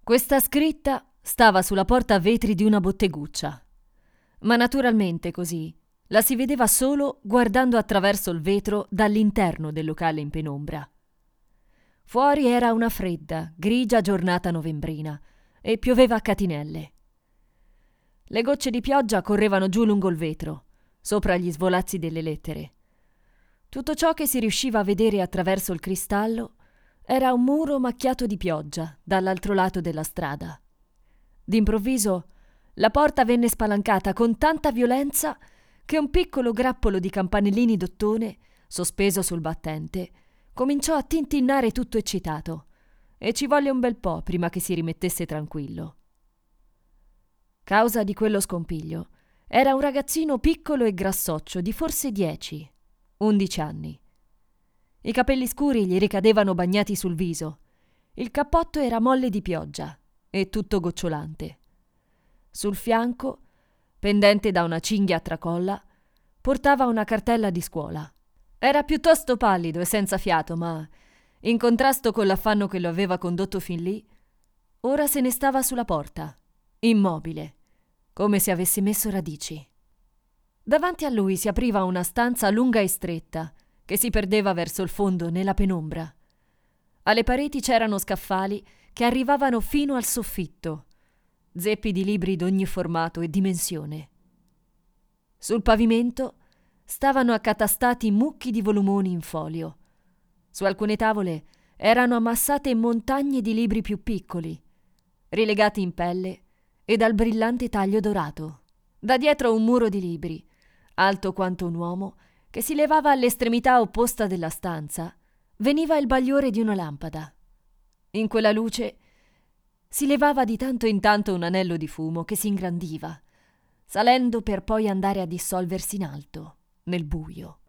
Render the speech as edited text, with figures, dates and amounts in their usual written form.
Questa scritta stava sulla porta a vetri di una botteguccia, ma naturalmente così la si vedeva solo guardando attraverso il vetro dall'interno del locale in penombra. Fuori era una fredda, grigia giornata novembrina e pioveva a catinelle. Le gocce di pioggia correvano giù lungo il vetro, sopra gli svolazzi delle lettere. Tutto ciò che si riusciva a vedere attraverso il cristallo era un muro macchiato di pioggia dall'altro lato della strada. D'improvviso la porta venne spalancata con tanta violenza che un piccolo grappolo di campanellini d'ottone, sospeso sul battente, cominciò a tintinnare tutto eccitato, e ci volle un bel po' prima che si rimettesse tranquillo. Causa di quello scompiglio era un ragazzino piccolo e grassoccio di forse 10, 11 anni. I capelli scuri gli ricadevano bagnati sul viso. Il cappotto era molle di pioggia e tutto gocciolante. Sul fianco, pendente da una cinghia a tracolla, portava una cartella di scuola. Era piuttosto pallido e senza fiato, ma, in contrasto con l'affanno che lo aveva condotto fin lì, ora se ne stava sulla porta, immobile, come se avesse messo radici. Davanti a lui si apriva una stanza lunga e stretta, che si perdeva verso il fondo nella penombra. Alle pareti c'erano scaffali che arrivavano fino al soffitto, zeppi di libri d'ogni formato e dimensione. Sul pavimento stavano accatastati mucchi di volumoni in folio. Su alcune tavole erano ammassate montagne di libri più piccoli, rilegati in pelle e dal brillante taglio dorato. Da dietro un muro di libri, alto quanto un uomo, che si levava all'estremità opposta della stanza, veniva il bagliore di una lampada. In quella luce si levava di tanto in tanto un anello di fumo che si ingrandiva, salendo per poi andare a dissolversi in alto, nel buio.